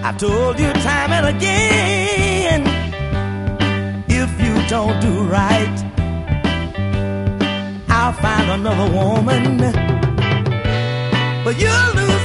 I've told you time and again, if you don't do right, I'll find another woman, but you'll lose